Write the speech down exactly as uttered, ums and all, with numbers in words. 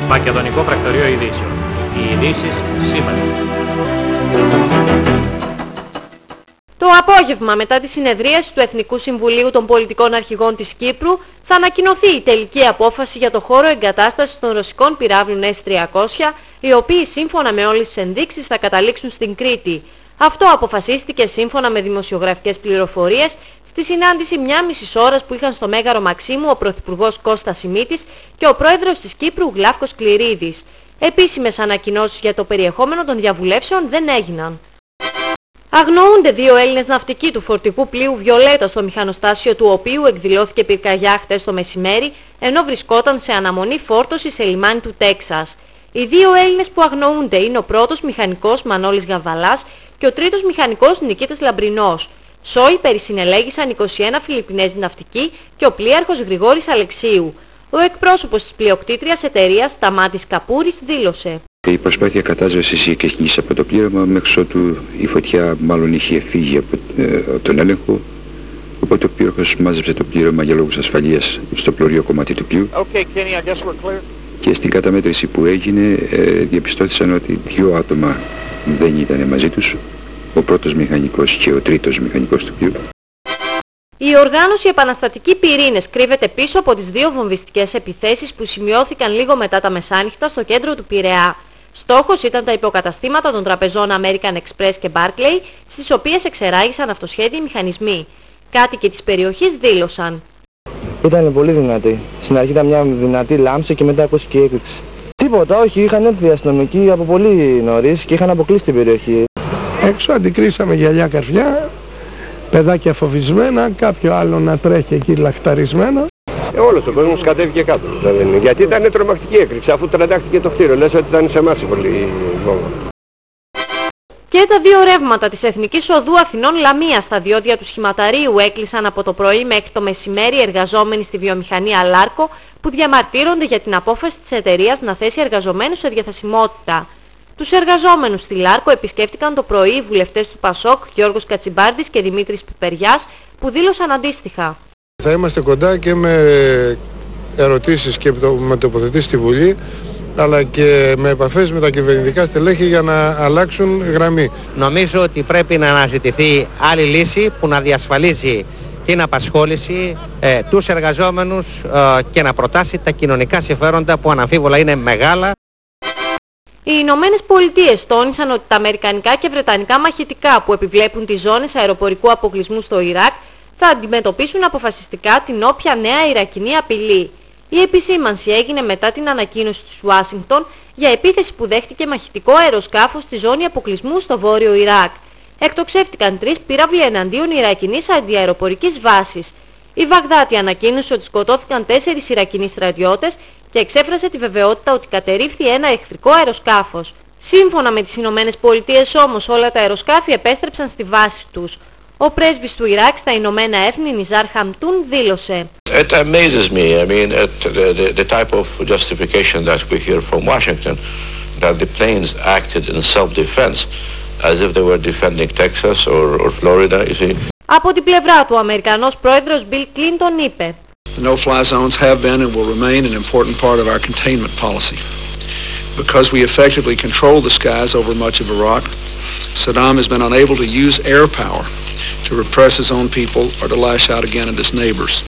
Μακεδονικό Πρακτορείο Ειδήσεων. Οι ειδήσεις σήμερα. Το απόγευμα μετά τη συνεδρίαση του Εθνικού Συμβουλίου των Πολιτικών Αρχηγών της Κύπρου θα ανακοινωθεί η τελική απόφαση για το χώρο εγκατάστασης των ρωσικών πυράβλων ες τριακόσια, οι οποίοι σύμφωνα με όλες τις ενδείξεις θα καταλήξουν στην Κρήτη. Αυτό αποφασίστηκε σύμφωνα με δημοσιογραφικές πληροφορίες στη συνάντηση μια μισή ώρας που είχαν στο Μέγαρο Μαξίμου ο Πρωθυπουργός Κώστας Σιμίτης και ο Πρόεδρος της Κύπρου Γλάφκος Κληρίδης. Επίσημες ανακοινώσεις για το περιεχόμενο των διαβουλεύσεων δεν έγιναν. Αγνοούνται δύο Έλληνες ναυτικοί του φορτηγού πλοίου Βιολέτα στο μηχανοστάσιο του οποίου εκδηλώθηκε πυρκαγιά χτες το μεσημέρι, ενώ βρισκόταν σε αναμονή φόρτωση σε λιμάνι του Τέξας. Οι δύο Έλληνες που αγνοούνται είναι ο πρώτος μηχανικός Μανώλης Γαβαλάς και ο τρίτος μηχανικός Νικήτας Λαμπρινός. Σόι περισυνελέγησαν είκοσι ένα Φιλιππινέζοι ναυτικοί και ο πλοίαρχος Γρηγόρης Αλεξίου. Ο εκπρόσωπος της πλειοκτήτριας εταιρείας Σταμάτης Καπούρης δήλωσε: Η προσπάθεια κατάσβεσης είχε ξεκινήσει από το πλήρωμα, μέχρι ότου η φωτιά μάλλον είχε φύγει από ε, τον έλεγχο. Οπότε ο πλοίαρχος μάζεψε το πλήρωμα για λόγους ασφαλείας στο πλωρίο κομμάτι του πλοίου. Okay, Kenny, I guess we're clear. Και στην καταμέτρηση που έγινε ε, διαπιστώθησαν ότι δύο άτομα δεν ήταν μαζί τους, ο πρώτος μηχανικός και ο τρίτος μηχανικός του πλοίου. Η οργάνωση Επαναστατικοί Πυρήνες κρύβεται πίσω από τις δύο βομβιστικές επιθέσεις που σημειώθηκαν λίγο μετά τα μεσάνυχτα στο κέντρο του Πειραιά. Στόχος ήταν τα υποκαταστήματα των τραπεζών American Express και Barclay, στις οποίες εξεράγησαν αυτοσχέδιοι μηχανισμοί. Κάτοικοι της περιοχής δήλωσαν: Ήταν πολύ δυνατή. Στην αρχή ήταν μια δυνατή λάμψη και μετά ακούστηκε η έκρηξη. Τίποτα, όχι, είχαν έρθει οι αστυνομικοί από πολύ νωρίς και είχαν αποκλείσει την περιοχή. Έξω αντικρίσαμε γυαλιά καρφιά, παιδάκια φοβισμένα, κάποιο άλλο να τρέχει εκεί λαχταρισμένο. Ε, όλος ο κόσμος κατέβηκε κάτω, δηλαδή, γιατί ήταν τρομακτική έκρηξη, αφού τραντάχτηκε το κτίριο, λες ότι ήταν σε εμάς η πολύ βόμβα. Και τα δύο ρεύματα της Εθνικής Οδού Αθηνών Λαμίας στα διόδια του σχηματαρίου έκλεισαν από το πρωί μέχρι το μεσημέρι εργαζόμενοι στη βιομηχανία Λάρκο που διαμαρτύρονται για την απόφαση της εταιρείας να θέσει εργαζομένους σε διαθεσιμότητα. Τους εργαζόμενους στη Λάρκο επισκέφτηκαν το πρωί οι βουλευτές του Πασόκ Γιώργος Κατσιμπάρδης και Δημήτρης Πιπεριάς που δήλωσαν αντίστοιχα: Θα είμαστε κοντά και με ερωτήσεις και με τοποθετήσεις στη Βουλή, αλλά και με επαφές με τα κυβερνητικά στελέχη για να αλλάξουν γραμμή. Νομίζω ότι πρέπει να αναζητηθεί άλλη λύση που να διασφαλίζει την απασχόληση, ε, τους εργαζόμενους ε, και να προτάσει τα κοινωνικά συμφέροντα που αναμφίβολα είναι μεγάλα. Οι Ηνωμένες Πολιτείες τόνισαν ότι τα αμερικανικά και βρετανικά μαχητικά που επιβλέπουν τις ζώνες αεροπορικού αποκλεισμού στο Ιράκ θα αντιμετωπίσουν αποφασιστικά την όποια νέα Ιρακινή απειλή. Η επισήμανση έγινε μετά την ανακοίνωση της Ουάσιγκτον για επίθεση που δέχτηκε μαχητικό αεροσκάφος στη ζώνη αποκλεισμού στο βόρειο Ιράκ. Εκτοξεύτηκαν τρεις πύραυλοι εναντίον Ιρακινής αντιαεροπορικής βάσης. Η Βαγδάτη ανακοίνωσε ότι σκοτώθηκαν τέσσερις Ιρακινοί στρατιώτες και εξέφρασε τη βεβαιότητα ότι κατερρίφθη ένα εχθρικό αεροσκάφος. Σύμφωνα με τις Ηνωμένες Πολιτείες όμως όλα τα αεροσκάφη επέστρεψαν στη βάση τους. Ο πρέσβης του Ιράκ στα Ηνωμένα Έθνη Νιζάρ Χαμτούν δήλωσε: It amazes me, I mean, at the, the, the type of justification that we hear from Washington, that the planes acted in self-defense, as if they were defending Texas or, or Florida, you see. Από την πλευρά του, ο Αμερικανός πρόεδρος Bill Clinton είπε: The no-fly zones have been and will remain an important part of our containment policy. Because we effectively control the skies over much of Iraq, Saddam has been unable to use air power to repress his own people or to lash out again at his neighbors.